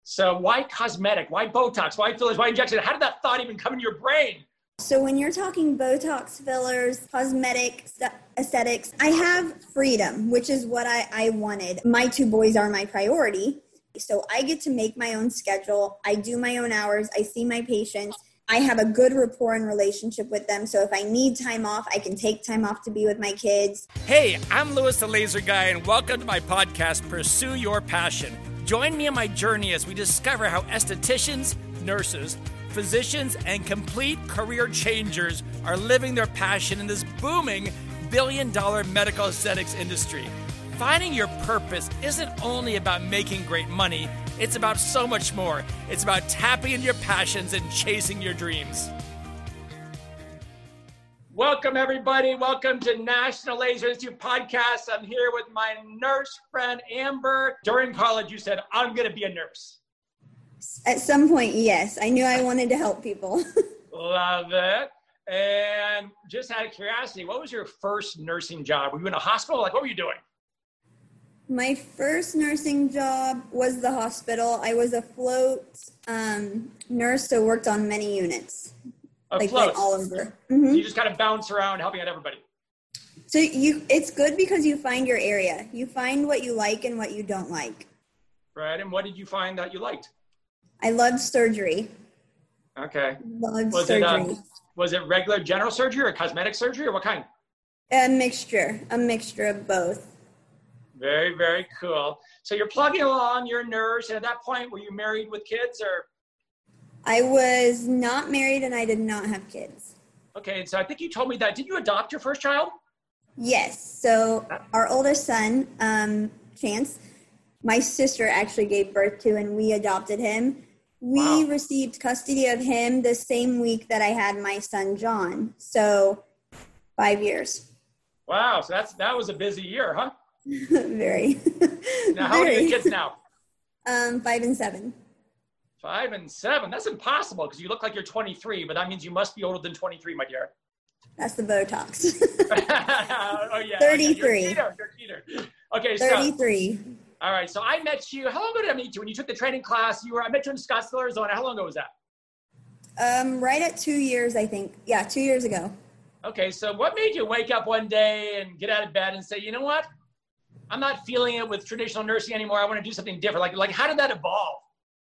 So why cosmetic? Why Botox? Why fillers? Why injection? How did that thought even come in your brain? So when you're talking Botox, fillers, cosmetic, aesthetics, I have freedom, which is what I wanted. My two boys are my priority. So I get to make my own schedule. I do my own hours. I see my patients. I have a good rapport and relationship with them. So if I need time off, I can take time off to be with my kids. Hey, I'm Louis the Laser Guy, and welcome to my podcast, Pursue Your Passion. Join me on my journey as we discover how estheticians, nurses, physicians, and complete career changers are living their passion in this booming billion-dollar medical aesthetics industry. Finding your purpose isn't only about making great money, it's about so much more. It's about tapping into your passions and chasing your dreams. Welcome, everybody. Welcome to National Laser Institute Podcast. I'm here with my nurse friend, Amber. During college, you said, I'm going to be a nurse. At some point, yes. I knew I wanted to help people. Love it. And just out of curiosity, what was your first nursing job? Were you in a hospital? Like, what were you doing? My first nursing job was the hospital. I was a float nurse, so worked on many units. Went all over. Mm-hmm. So you just kind of bounce around helping out everybody. So it's good because you find your area. You find what you like and what you don't like. Right. And what did you find that you liked? I loved surgery. Okay. Loved surgery. Was it regular general surgery or cosmetic surgery or what kind? A mixture of both. Very, very cool. So you're plugging along, you're a nurse, and at that point, were you married with kids or? I was not married and I did not have kids. Okay, so I think you told me that. Did you adopt your first child? Yes. So our oldest son, Chance, my sister actually gave birth to, and we adopted him. We received custody of him the same week that I had my son, John. So 5 years. Wow. So that was a busy year, huh? Very. Now, how old are your kids now? 5 and 7. 5 and 7. That's impossible because you look like you're 23, but that means you must be older than 23, my dear. That's the Botox. Oh, yeah. 33. You're Peter. Okay, 33. All right. So I met you. How long ago did I meet you? When you took the training class, I met you in Scottsdale, Arizona. How long ago was that? Right at 2 years, I think. Yeah, 2 years ago. Okay. So what made you wake up one day and get out of bed and say, you know what? I'm not feeling it with traditional nursing anymore. I want to do something different. Like how did that evolve?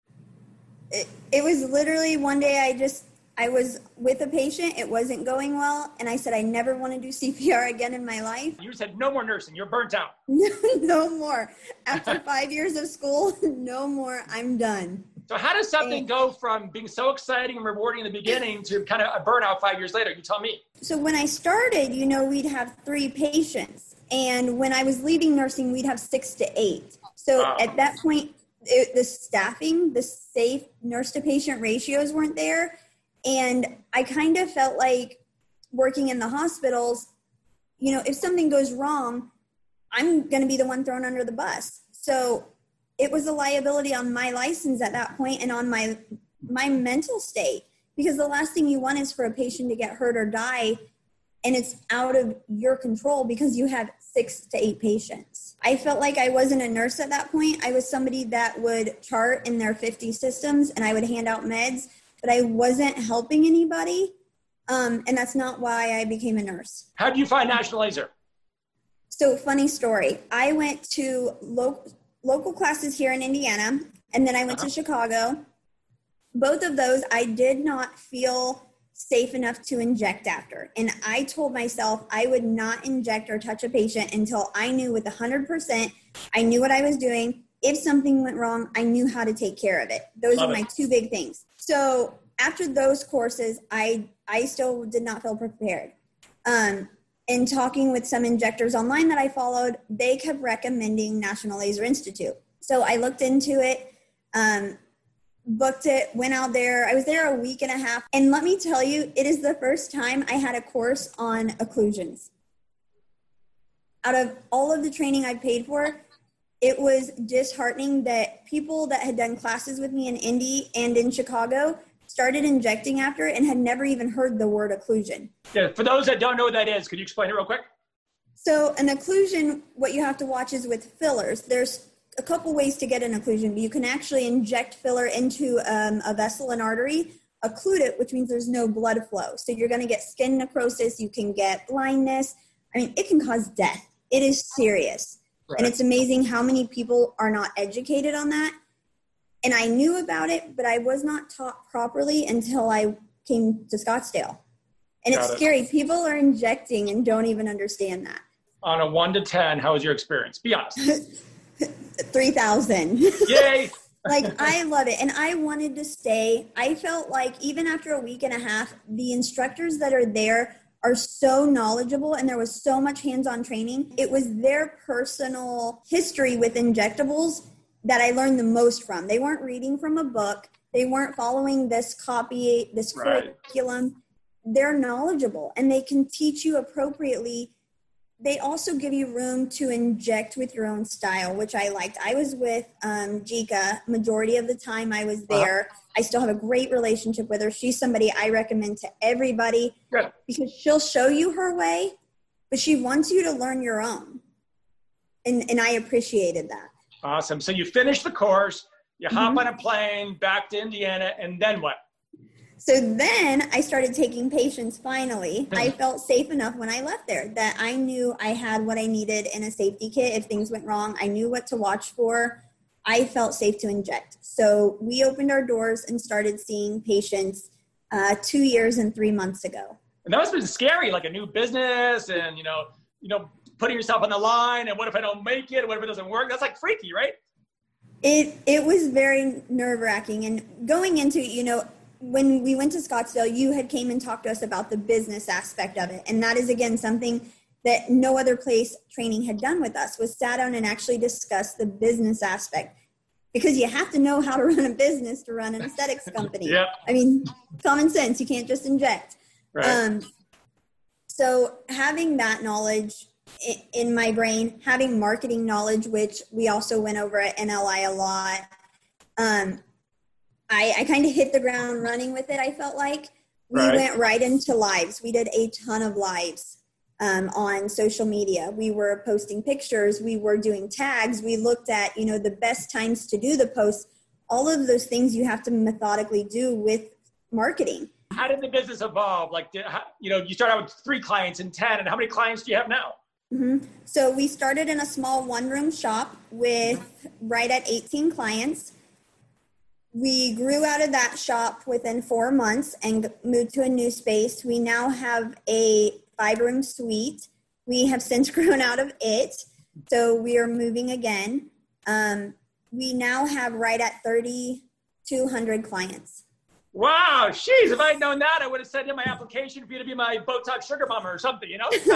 It was literally one day I was with a patient. It wasn't going well. And I said, I never want to do CPR again in my life. You said, no more nursing. You're burnt out. No more. After 5 years of school, no more. I'm done. So how does something go from being so exciting and rewarding in the beginning to kind of a burnout 5 years later? You tell me. So when I started, we'd have 3 patients. And when I was leaving nursing, we'd have 6 to 8. So at that point, the staffing, the safe nurse-to-patient ratios weren't there. And I kind of felt like working in the hospitals, if something goes wrong, I'm going to be the one thrown under the bus. So it was a liability on my license at that point and on my mental state. Because the last thing you want is for a patient to get hurt or die, and it's out of your control because you have 6 to 8 patients. I felt like I wasn't a nurse at that point. I was somebody that would chart in their 50 systems and I would hand out meds, but I wasn't helping anybody. And that's not why I became a nurse. How did you find National Laser? So funny story. I went to local classes here in Indiana, and then I went to Chicago. Both of those, I did not feel safe enough to inject after. And I told myself I would not inject or touch a patient until I knew with 100%, I knew what I was doing. If something went wrong, I knew how to take care of it. Those were my 2 big things. So after those courses, I still did not feel prepared. In talking with some injectors online that I followed, they kept recommending National Laser Institute. So I looked into it, booked it, went out there. I was there a week and a half. And let me tell you, it is the first time I had a course on occlusions. Out of all of the training I paid for, it was disheartening that people that had done classes with me in Indy and in Chicago started injecting after it and had never even heard the word occlusion. Yeah, for those that don't know what that is, could you explain it real quick? So an occlusion, what you have to watch is with fillers. There's a couple ways to get an occlusion, but you can actually inject filler into a vessel and artery, occlude it, which means there's no blood flow. So you're going to get skin necrosis. You can get blindness. I mean, it can cause death. It is serious. Right. And it's amazing how many people are not educated on that. And I knew about it, but I was not taught properly until I came to Scottsdale. And it's scary. People are injecting and don't even understand that. On a 1 to 10, how was your experience? Be honest. 3,000. Yay! Like, I love it. And I wanted to stay. I felt like even after a week and a half, the instructors that are there are so knowledgeable, and there was so much hands-on training. It was their personal history with injectables that I learned the most from. They weren't reading from a book. They weren't following this curriculum. They're knowledgeable, and they can teach you appropriately. They also give you room to inject with your own style, which I liked. I was with Jika majority of the time I was there. I still have a great relationship with her. She's somebody I recommend to everybody because she'll show you her way, but she wants you to learn your own. And I appreciated that. Awesome. So you finish the course, you hop on a plane back to Indiana, and then what? So then I started taking patients finally. I felt safe enough when I left there that I knew I had what I needed in a safety kit. If things went wrong, I knew what to watch for. I felt safe to inject. So we opened our doors and started seeing patients 2 years and 3 months ago. And that must have been scary, like a new business and, you know, putting yourself on the line. And what if I don't make it? What if it doesn't work? That's like freaky, right? It was very nerve-wracking. And going into, when we went to Scottsdale, you had came and talked to us about the business aspect of it. And that is, again, something that no other place training had done with us, was sat down and actually discuss the business aspect. Because you have to know how to run a business to run an aesthetics company. Yep. I mean, common sense, you can't just inject. Right. So having that knowledge in my brain, having marketing knowledge, which we also went over at NLI a lot, I kind of hit the ground running with it, I felt like. We went right into lives. We did a ton of lives on social media. We were posting pictures. We were doing tags. We looked at, the best times to do the posts. All of those things you have to methodically do with marketing. How did the business evolve? Like, you started out with 3 clients and 10, and how many clients do you have now? Mm-hmm. So we started in a small one-room shop with right at 18 clients. We grew out of that shop within 4 months and moved to a new space. We now have a 5-room suite. We have since grown out of it, so we are moving again. We now have right at 3,200 clients. Wow, jeez, if I had known that, I would have sent in my application for you to be my Botox sugar mama or something,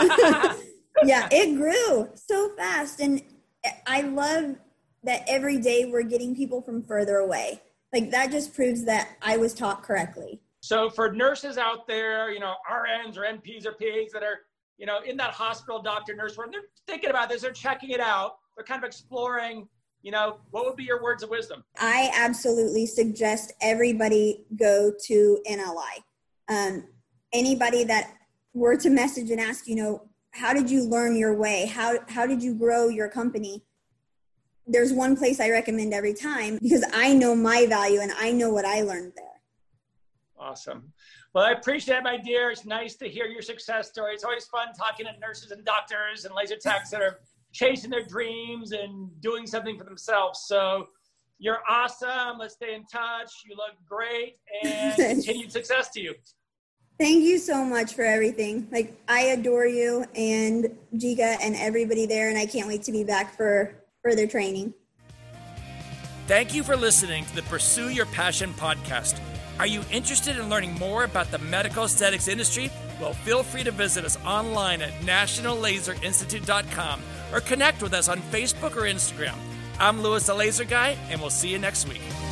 Yeah, it grew so fast, and I love that every day we're getting people from further away. Like, that just proves that I was taught correctly. So for nurses out there, RNs or NPs or PAs that are, in that hospital doctor nurse work, they're thinking about this, they're checking it out, they're kind of exploring, what would be your words of wisdom? I absolutely suggest everybody go to NLI. Anybody that were to message and ask, how did you learn your way? How did you grow your company? There's one place I recommend every time because I know my value and I know what I learned there. Awesome. Well, I appreciate it, my dear. It's nice to hear your success story. It's always fun talking to nurses and doctors and laser techs that are chasing their dreams and doing something for themselves. So you're awesome. Let's stay in touch. You look great, and continued success to you. Thank you so much for everything. Like, I adore you and Jika and everybody there, and I can't wait to be back for further training. Thank you for listening to the Pursue Your Passion podcast. Are you interested in learning more about the medical aesthetics industry? Well, feel free to visit us online at nationallaserinstitute.com or connect with us on Facebook or Instagram. I'm Louis the Laser Guy, and we'll see you next week.